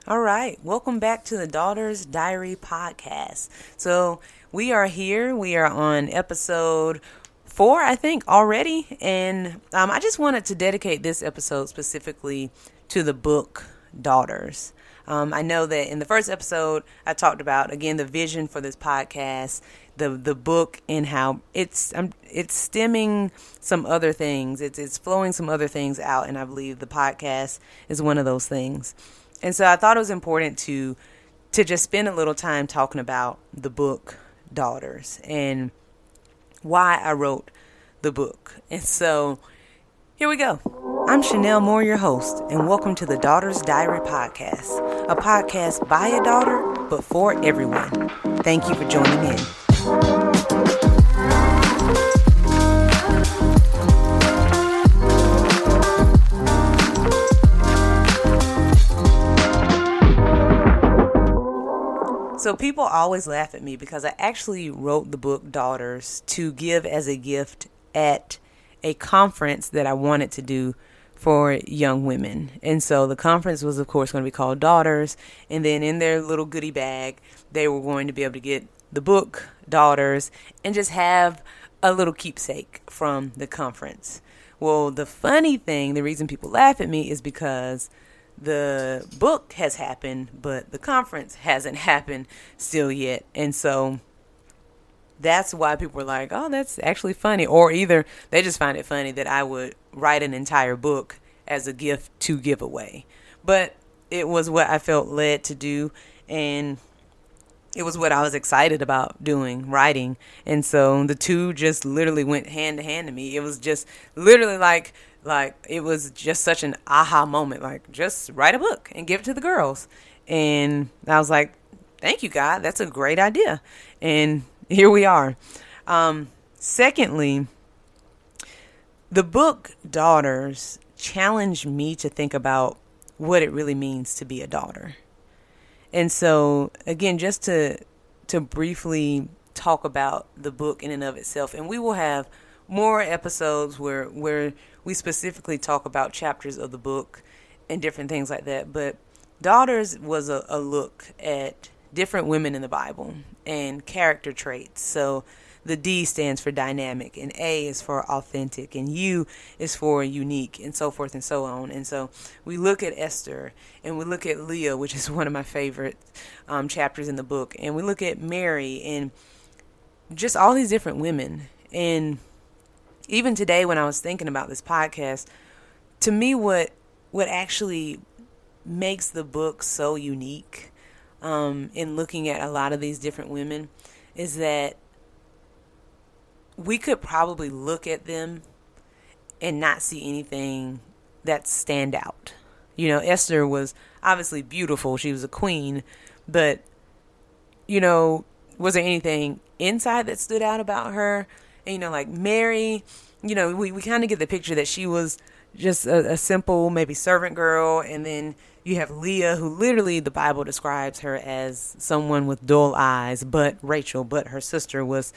All right, welcome back to the Daughter's Diary podcast. So we are here. We are on episode 4, I think, already. And I just wanted to dedicate this episode specifically to the book Daughters. I know that in the first episode, I talked about, again, the vision for this podcast, the book, and how it's stemming some other things. It's flowing some other things out, and I believe the podcast is one of those things. And so I thought it was important to just spend a little time talking about the book Daughters and why I wrote the book. And so here we go. I'm Chanel Moore, your host, and welcome to the Daughter's Diary podcast, a podcast by a daughter, but for everyone. Thank you for joining in. So people always laugh at me because I actually wrote the book Daughters to give as a gift at a conference that I wanted to do for young women. And so the conference was, of course, going to be called Daughters. And then in their little goodie bag, they were going to be able to get the book Daughters and just have a little keepsake from the conference. Well, the funny thing, the reason people laugh at me is because the book has happened, but the conference hasn't happened still yet. And so that's why people were like, oh, that's actually funny. Or either they just find it funny that I would write an entire book as a gift to give away. But it was what I felt led to do. And it was what I was excited about doing, writing. And so the two just literally went hand to hand to me. It was just literally like it was just such an aha moment, like just write a book and give it to the girls. And I was like, thank you, God. That's a great idea. And here we are. Secondly, the book Daughters challenged me to think about what it really means to be a daughter. And so, again, just to briefly talk about the book in and of itself, and we will have more episodes where we specifically talk about chapters of the book and different things like that. But Daughters was a look at different women in the Bible and character traits. So the D stands for dynamic, and A is for authentic, and U is for unique, and so forth and so on. And so we look at Esther, and we look at Leah, which is one of my favorite chapters in the book, and we look at Mary, and just all these different women. And even today when I was thinking about this podcast, to me what actually makes the book so unique in looking at a lot of these different women is that we could probably look at them and not see anything that stand out. You know, Esther was obviously beautiful. She was a queen. But, you know, was there anything inside that stood out about her? And, you know, like Mary, you know, we kind of get the picture that she was just a simple, maybe servant girl. And then you have Leah, who literally the Bible describes her as someone with dull eyes, but her sister was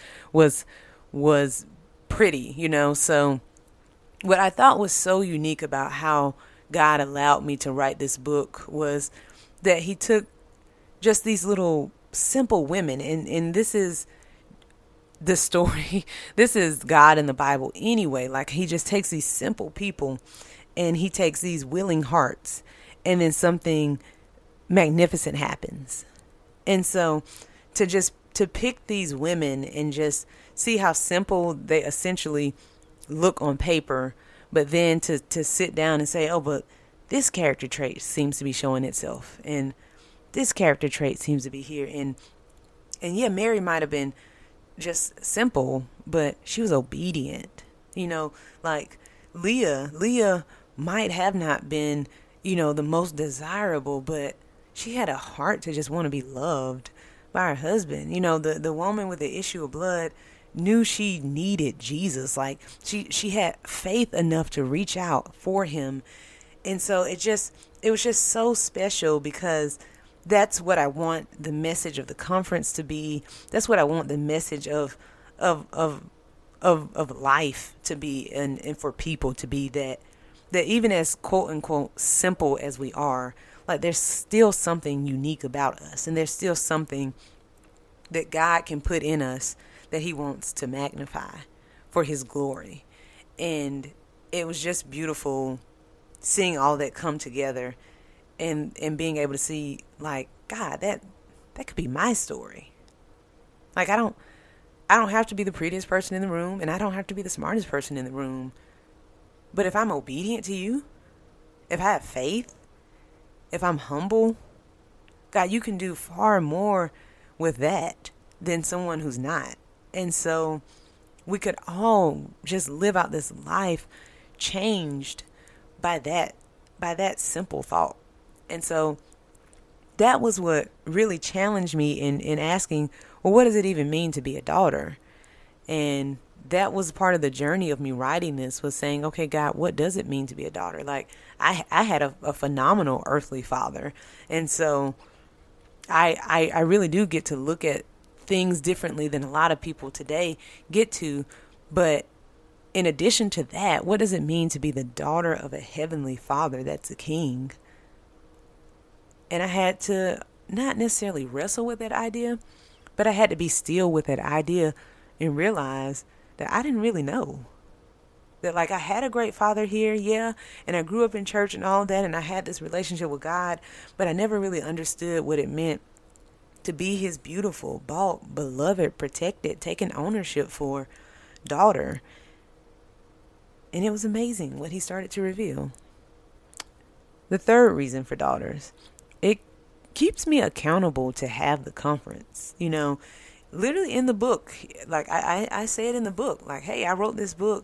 pretty, you know. So what I thought was so unique about how God allowed me to write this book was that he took just these little simple women, and this is the story. This is God in the Bible anyway. Like, he just takes these simple people and he takes these willing hearts, and then something magnificent happens. And so to pick these women and just see how simple they essentially look on paper, but then to sit down and say, oh, but this character trait seems to be showing itself, and this character trait seems to be here. And yeah, Mary might have been just simple, but she was obedient. You know, like Leah might have not been, you know, the most desirable, but she had a heart to just want to be loved by her husband. You know, the woman with the issue of blood knew she needed Jesus. Like, she had faith enough to reach out for him. And so it was just so special, because that's what I want the message of the conference to be. That's what I want the message of life to be, and for people to be, that that even as quote unquote simple as we are, like there's still something unique about us, and there's still something that God can put in us that he wants to magnify for his glory. And it was just beautiful seeing all that come together, and being able to see, like, God, that could be my story. Like, I don't have to be the prettiest person in the room, and I don't have to be the smartest person in the room. But if I'm obedient to you, if I have faith, if I'm humble, God, you can do far more with that than someone who's not. And so we could all just live out this life changed by that simple thought. And so that was what really challenged me in asking, well, what does it even mean to be a daughter? And that was part of the journey of me writing this, was saying, okay, God, what does it mean to be a daughter? Like, I had a phenomenal earthly father. And so I really do get to look at things differently than a lot of people today get to. But in addition to that, what does it mean to be the daughter of a heavenly father that's a king? And I had to not necessarily wrestle with that idea, but I had to be still with that idea and realize that I didn't really know. That, like, I had a great father here, yeah, and I grew up in church and all that, and I had this relationship with God, but I never really understood what it meant to be his beautiful, bought, beloved, protected, taken ownership for daughter. And it was amazing what he started to reveal. The third reason for daughters, it keeps me accountable to have the conference. You know, literally in the book, like I say it in the book, like, hey, I wrote this book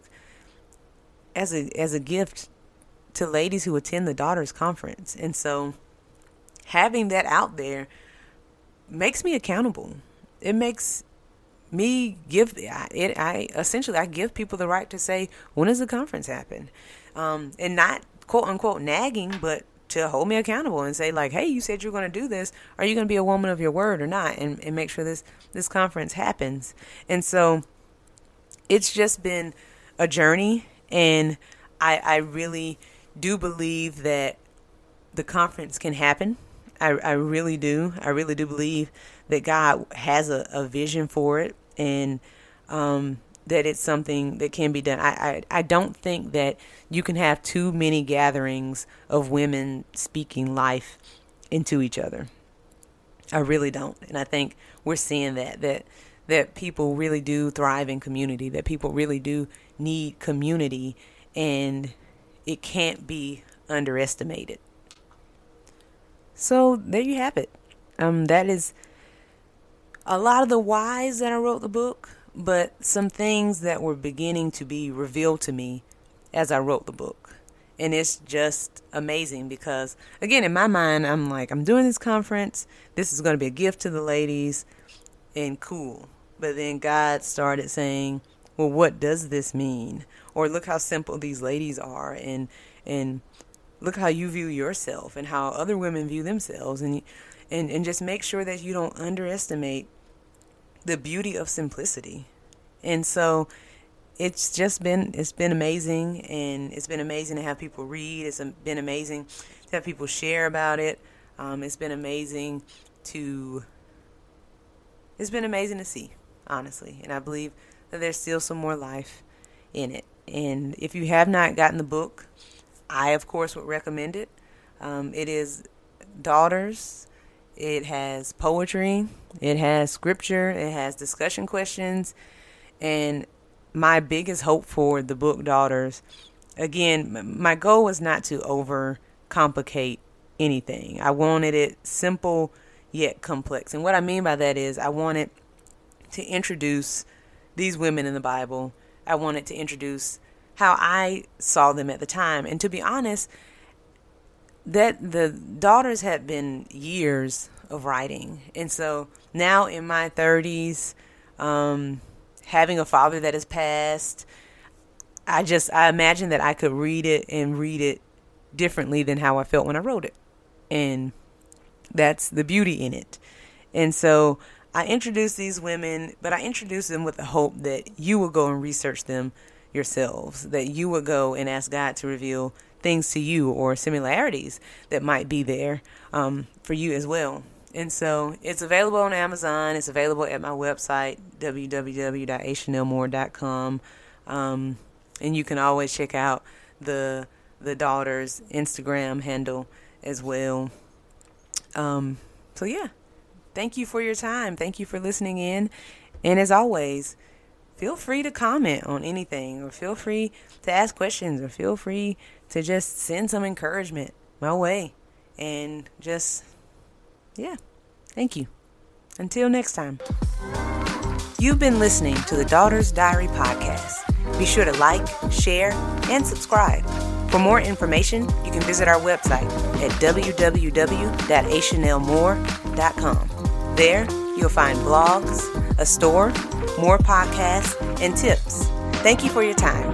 as a gift to ladies who attend the Daughters Conference. And so having that out there makes me accountable. It makes me give it. I give people the right to say, when does the conference happen? And not quote unquote nagging, but to hold me accountable and say, like, hey, you said you're going to do this. Are you going to be a woman of your word or not? And make sure this conference happens. And so it's just been a journey. And I really do believe that the conference can happen. I really do. I really do believe that God has a vision for it, and that it's something that can be done. I don't think that you can have too many gatherings of women speaking life into each other. I really don't. And I think we're seeing that people really do thrive in community, that people really do need community, and it can't be underestimated. So there you have it. That is a lot of the whys that I wrote the book, but some things that were beginning to be revealed to me as I wrote the book. And it's just amazing because, again, in my mind, I'm like, I'm doing this conference. This is going to be a gift to the ladies, and cool. But then God started saying, well, what does this mean? Or look how simple these ladies are, and look how you view yourself and how other women view themselves. And just make sure that you don't underestimate the beauty of simplicity. And so it's been amazing, and it's been amazing to have people read. It's been amazing to have people share about it. It's been amazing to see, honestly. And I believe that there's still some more life in it. And if you have not gotten the book, I, of course, would recommend it. It is Daughters. It has poetry. It has scripture. It has discussion questions. And my biggest hope for the book Daughters, again, my goal was not to overcomplicate anything. I wanted it simple yet complex. And what I mean by that is I wanted to introduce these women in the Bible. I wanted to introduce how I saw them at the time. And to be honest, that the Daughters had been years of writing. And so now in my 30s, having a father that has passed, I imagine that I could read it differently than how I felt when I wrote it. And that's the beauty in it. And so I introduced these women, but I introduced them with the hope that you will go and research them yourselves, that you would go and ask God to reveal things to you or similarities that might be there for you as well. And so it's available on Amazon. It's available at my website, www.achanelmore.com. And you can always check out the daughter's Instagram handle as well. So yeah, thank you for your time. Thank you for listening in. And as always, feel free to comment on anything, or feel free to ask questions, or feel free to just send some encouragement my way. And just, yeah, thank you. Until next time. You've been listening to the Daughter's Diary podcast. Be sure to like, share, and subscribe. For more information, you can visit our website at www.achanelmore.com. There, you'll find blogs, a store, more podcasts, and tips. Thank you for your time.